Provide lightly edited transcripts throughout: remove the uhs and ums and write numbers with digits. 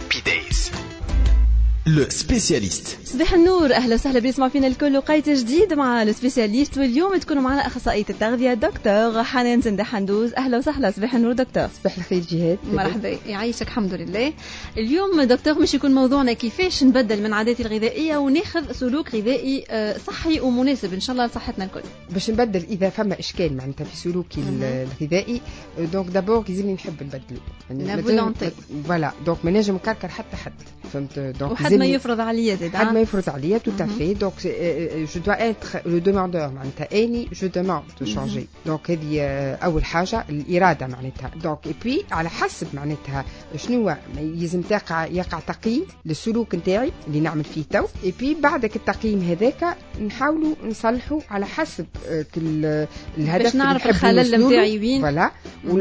هابي دايز. لو سبيسياليست. صباح النور، اهلا وسهلا بيسمع فينا الكل وقيت جديد مع لو سبيسياليست، واليوم تكونوا معنا اخصائيه التغذيه دكتور حنان زنده حندوز. اهلا وسهلا. صباح النور دكتور. صباح الخير جهاد. مرحبا، يعيشك. الحمد لله. اليوم دكتور مش يكون موضوعنا كيفاش نبدل من عاداتي الغذائيه وناخذ سلوك غذائي صحي ومناسب ان شاء الله لصحتنا الكل. باش نبدل اذا فما اشكال معناتها في سلوكي الغذائي، دونك دابور لازمني نحب نبدلو لا فولونتي. فوالا دونك ما نجم نكركر حتى حد، فهمت؟ دونك وحد ما يفرض عليا زاد، حد ما يفرض عليا تو افي. دونك جو دوا اتر لو دوماندور معناتها اني جو دوماند تو شانجي. دونك هذه اول حاجه الاراده معناتها. دونك اي بي على حسب معناتها شنو يلزم يقع تقييم للسلوك نتاعي اللي نعمل فيه تو، اي بي بعدك التقييم هذاك نحاولوا نصلحوا على حسب الهدف باش نعرف الخلل نتاعي وين، فوالا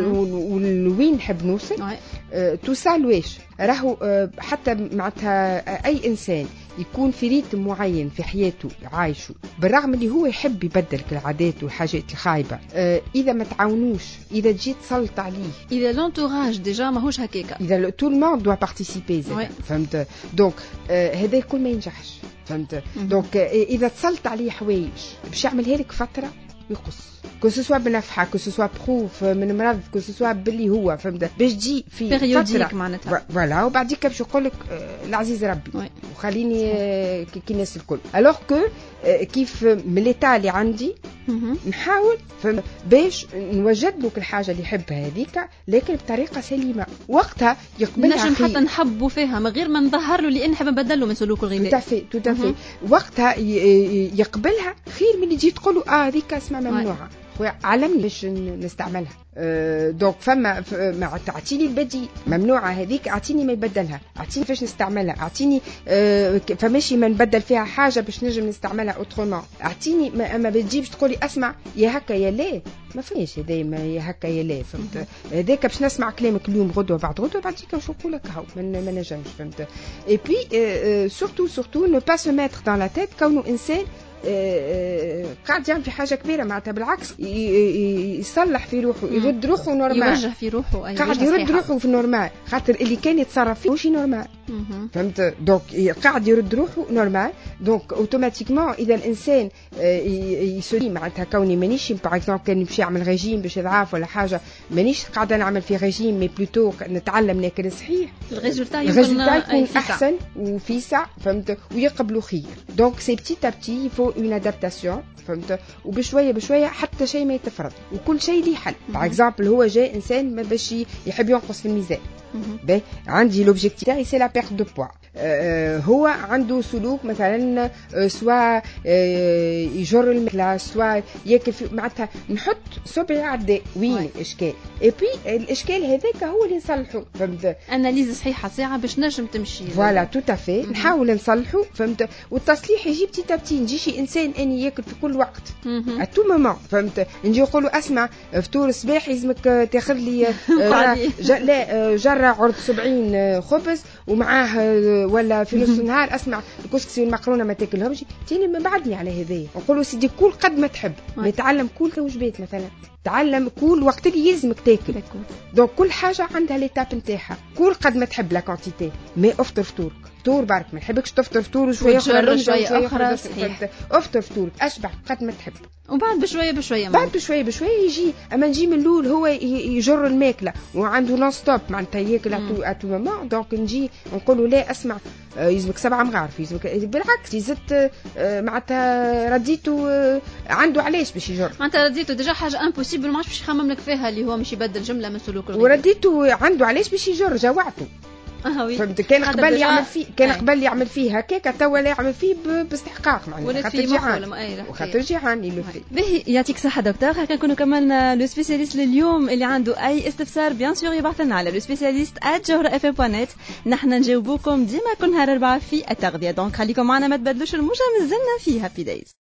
وين نحب نوصل. تو سالويش راهو حتى معناتها اي انسان يكون في ريتم معين في حياته عايشه، بالرغم اللي هو يحب يبدل العادات والحاجات الخايبه، اذا ما تعاونوش، اذا تجي تسلط عليه، اذا لونتوراج ديجا ماهوش هكاكا، اذا تو الموند دوا بارتيسيبي، فهمت؟ دونك هذا الكل ما ينجحش، فهمت؟ دونك اذا تسلط عليه حوايج باش يعملها لك فتره يقص، كو سوسوا بنفحه، كو سوسوا بخوف من مرض، كو سوسوا باللي هو، فهمت؟ باش تجي في بيريوديك معناتها، فوالا، وبعديك باش يقول لك العزيز ربي وخليني كي الناس الكل. الوغ كو كيف من ليتا اللي عندي نحاول باش نوجد له الحاجه اللي يحبها هذيك، لكن بطريقه سليمه، وقتها يقبلها. نجم حتى نحبوا فيها من غير ما نظهر له لان نحب نبدل له من سلوكه الغذائي. تو تافي وقتها يقبلها خير من يجي تقول له هذيك اسمع ممنوعه. علمني باش نستعملها. دونك فما ما تعطيني البديل، ممنوعه هذيك اعطيني ما يبدلها، اعطيني كيفاش نستعملها، اعطيني فماشي ما نبدل فيها حاجه باش نجم نستعملها اوترومون، اعطيني ما بتجيبش تقولي اسمع يا هكا يا لا، ما فيش هذا يا هكا يا لا، فهمت؟ هذاك باش نسمع كلامك اليوم غدوه بعد غدوه بعديك واش نقول لك هاو ما نجمش، فهمت؟ اي بي سورتو نو با سو ميتر دان لا تيت كونه انسان قاعد يعمل في حاجه كبيره، معناتها بالعكس يصلح في روحه، يرد روحه نورمال، يوجه في روحه، قاعد يرد روحه في نورمال، خاطر اللي كان يتصرف فيه ماشي نورمال، فهمت؟ دونك قاعد يرد روحه نورمال. دونك اوتوماتيكمون اذا الانسان يسولي معناتها كوني مانيش باغ اكزومبل كان يمشي يعمل ريجيم باش يضعف ولا حاجه، مانيش قاعده نعمل في ريجيم، مي بلوتو نتعلم ناكل صحيح، الريزولتا يكون احسن وفيسع، فهمت؟ ويقبلوا خير. دونك سي بتي تابتي يفو اون ادابتاسيون، فهمت؟ وبشويه بشويه حتى شيء ما يتفرض، وكل شيء ليه حل. باغ اكزومبل هو جاي انسان ما باش يحب ينقص في الميزان، باهي عندي لوبجيكتيف تاعي سي لا بيرت دو بوا، هو عنده سلوك مثلا سوا يجر الماكله، سوا ياكل معناتها نحط صبعي على الداء وين الاشكال، اي بي الاشكال هذاك هو اللي نصلحه، فهمت؟ اناليز صحيحه ساعه باش نجم تمشي، فوالا تو تافي نحاول نصلحه، فهمت؟ والتصليح يجي بتي تابتي، نجيش انسان اني ياكل في كل وقت اتو مومون، فهمت؟ نجي نقولوا اسمع فطور صباح لازمك تاخذ لي لا جره عرض 70 خبز ومعاه، ولا في نص النهار اسمع الكسكسي والمقرونه ما تاكلهمش، تاني من بعدني على هذايا نقولوا سيدي كل قد ما تحب، ما يتعلم كل وجبات مثلا، تعلم كل وقت اللي يلزمك تاكل. دونك كل حاجه عندها ليتاب نتاعها، كل قد ما تحب لا كونتيتي، ما افطر فطورك فطور برك، ما نحبكش تفطر فطور وشويه اخرى شويه اخرى، صحيح. افطر فطورك اشبع قد ما تحب، وبعد بشويه بشويه بعد بشويه يجي، اما نجي من الاول هو يجر الماكله وعنده نون ستوب معناتها ياكل اتو ماما، دونك نجي نقولوا لا اسمع يلزمك 7 مغارف، يلزمك بالعكس يزت معناتها رديته عنده علاش باش يجر، معناتها رديته ديجا حاجه امبوسيبل، ما عادش باش يخمم لك فيها اللي هو مش يبدل جمله من سلوكه، ورديته عنده علاش باش يجر، جوعته، فهمت؟ كان قبل يعمل فيه، كان قبل يعمل فيه هكاك، توا لا يعمل فيه باستحقاق، معناتها خاطر جيعان، وخاطر جيعان يلفي. باهي يعطيك الصحه دكتور. هكا نكونوا كملنا لو سبيسياليست لليوم. اللي عنده اي استفسار بيان سور يبعث لنا على لو سبيسياليست@jawhara.fm.net، نحن نجاوبوكم ديما كل نهار 4 في التغذيه. دونك خليكم معنا، ما تبدلوش الموجه، مازلنا في هابي دايز.